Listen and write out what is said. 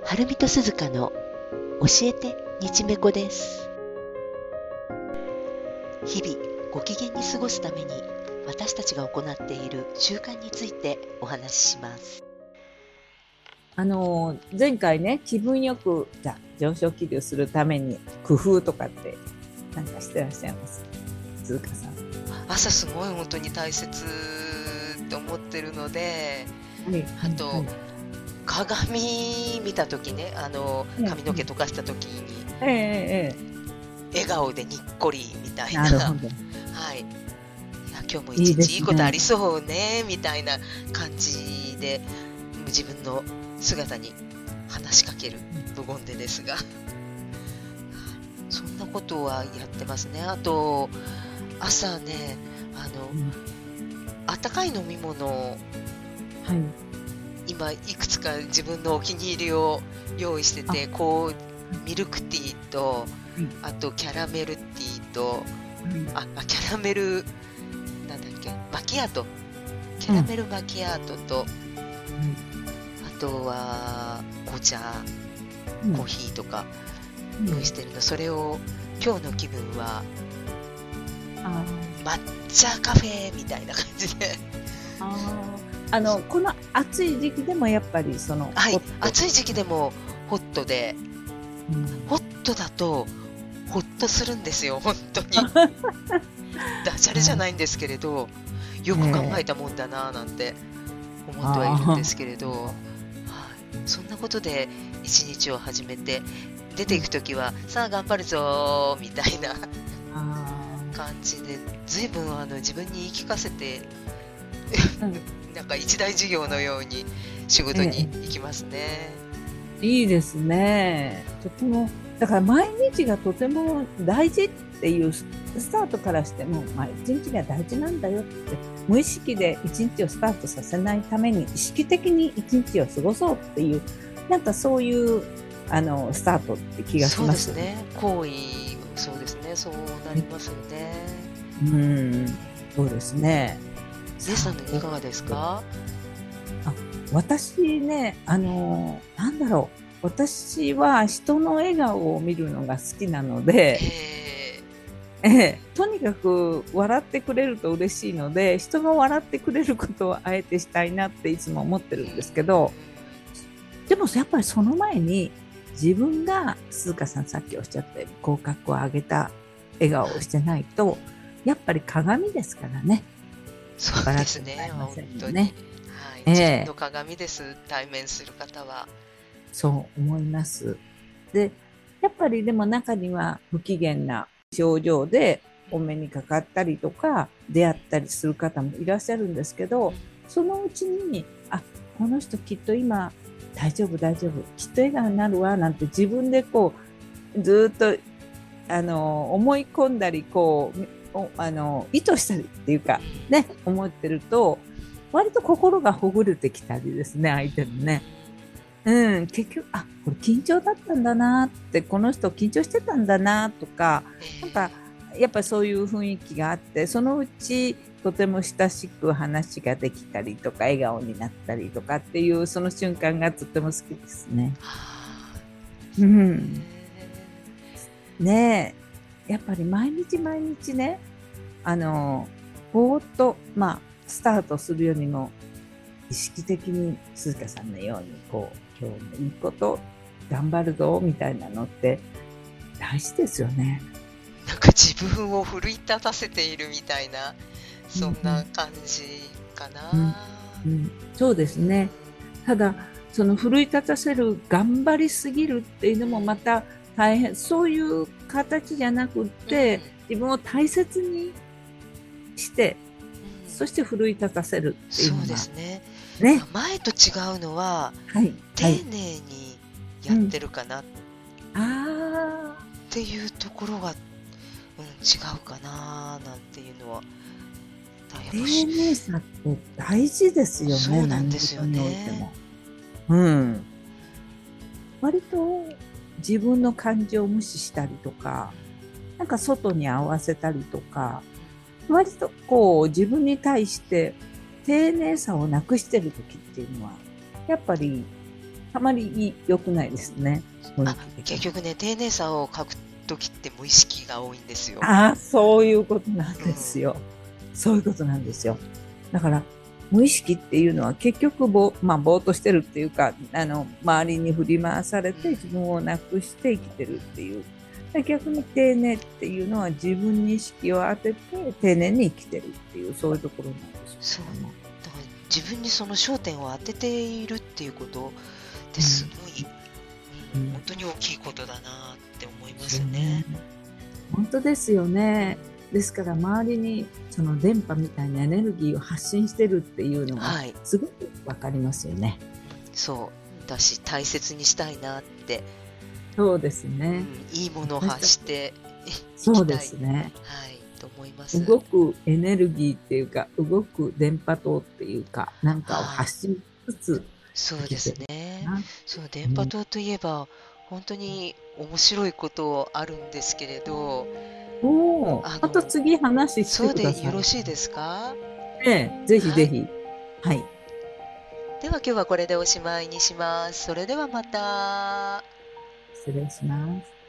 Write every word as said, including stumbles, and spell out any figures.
はるみとすずかの教えて日めこです。日々ご機嫌に過ごすために私たちが行っている習慣についてお話しします。 あの前回ね、気分よくじゃ上昇気流するために工夫とかって何かしてらっしゃいます？鈴鹿さん。 朝すごい本当に大切って思ってるので、 はい、 あと、 はい、 鏡見た時ね、あのうん髪の毛溶かした時にええええ笑顔でにっこりみたいな、 なるほど。 はい、いや今日もいいですね一日いいことありそうねみたいな感じで自分の姿に話しかける無言でですが、そんなことはやってますね。あと朝ね、あの、 うん、 あったかい飲み物をはい、 今いくつか自分のお気に入りを用意してて、こうミルクティーと、あとキャラメルティーと、ああキャラメルなんだっけマキアートキャラメルマキアートと、あとは紅茶、 うんコーヒーとかうん用意してるの。それを今日の気分はあ抹茶カフェみたいな感じでああのこの暑い時期でもやっぱりそのはい、 ホット暑い時期でもホットで、 うんホットだとホッとするんですよ本当にダジャレじゃないんですけれど、よく考えたもんだななんて思ってはいるんですけれど、はい、そんなことで一日を始めて出ていくときは、さあ頑張るぞみたいなあ感じで、随分あの自分に言い聞かせてーうんなんか一大事業のように仕事に行きますね。 いいですね。とてもだから毎日がとても大事っていうスタートからしても、まあ、一日が大事なんだよって、無意識で一日をスタートさせないために意識的に一日を過ごそうっていう、なんかそういうあのスタートって気がします。 そうですね。行為、そうですね。そうなりますよね。 うん、そうですね。 レイさんいかがですか？ あ、私ね、あのなんだろう、私は人の笑顔を見るのが好きなので、 えええ、とにかく笑ってくれると嬉しいので、人が笑ってくれることをあえてしたいなっていつも思ってるんですけど、でもやっぱりその前に自分が鈴鹿さんさっきおっしゃったように口角を上げた笑顔をしてないと、やっぱり鏡ですからね。 そうですね。本当に、はい、 ええ、 自分の鏡です。対面する方はそう思います。で、やっぱりでも中には不機嫌な症状でお目にかかったりとか出会ったりする方もいらっしゃるんですけど、そのうちに、あ、この人きっと今大丈夫大丈夫、きっと笑顔になるわなんて自分でこうずっとあの思い込んだり、こうあの意図したりっていうかね、思ってると割と心がほぐれてきたりですね、相手のね。うん、結局、あ、これ緊張だったんだなって、この人緊張してたんだなとか、なんかやっぱそういう雰囲気があって、そのうちとても親しく話ができたりとか笑顔になったりとかっていうその瞬間がとても好きですね。うん、ねえ、やっぱり毎日毎日ね、あのぼーっとまあスタートするよりも意識的に鈴鹿さんのようにこう今日もいいこと頑張るぞみたいなのって大事ですよね。 なんか自分を奮い立たせているみたいな、そんな感じかな。 うんうん、そうですね。ただその奮い立たせる頑張りすぎるっていうのもまた大変、そういう形じゃなくって、うん、自分を大切にして、うん、そして奮い立たせるっていうのは、 そうですね。 ね、 前と違うのは、 はい、 丁寧にやってるかなっていうところが、うん、違うかななんていうのは。 丁寧さって大事ですよね。 そうなんですよね。 うん。割と自分の感情を無視したりとか、なんか外に合わせたりとか、割とこう自分に対して丁寧さをなくしてる時っていうのはやっぱりあまり良くないですね。雰囲あ、 気的に。 結局ね、丁寧さを書くときって無意識が多いんですよ。 ああ、そういうことなんうん。 ですよ。そういうことなんですよ。だから、無意識っていうのは結局ぼ、まあ、ぼーっとしてるっていうか、あの、周りに振り回されて自分をなくして生きてるっていう。で逆に丁寧っていうのは自分に意識を当てて丁寧に生きてるっていう、そういうところなんでしそう。 ょうけども。 だから自分にその焦点を当てているっていうことってすうんごい、うん、 うん本当に大きいことだなって思いまそうね。 すね。 本当ですよね。ですから周りにその電波みたいなエネルギーを発信してるっていうのがはい。 すごくわかりますよね。 そうだし、大切にしたいなって、 そうですうね。 ん、いいものを私たち、 発していそうできたい、 すね。 はい、と思います。 動くエネルギーっていうか、動く電波塔っていうか、なんかをはい、 発信しつつそうです生きてるね。 な。 そう、電波うん、 塔といえば、本当に面白いことあるんですけれど、 おお、またあの、 次話してそうでください。 よろしいですか？ ええ、ぜひはい。 ぜひ。はい。 では今日はこれでおしまいにします。それではまた。 失礼します。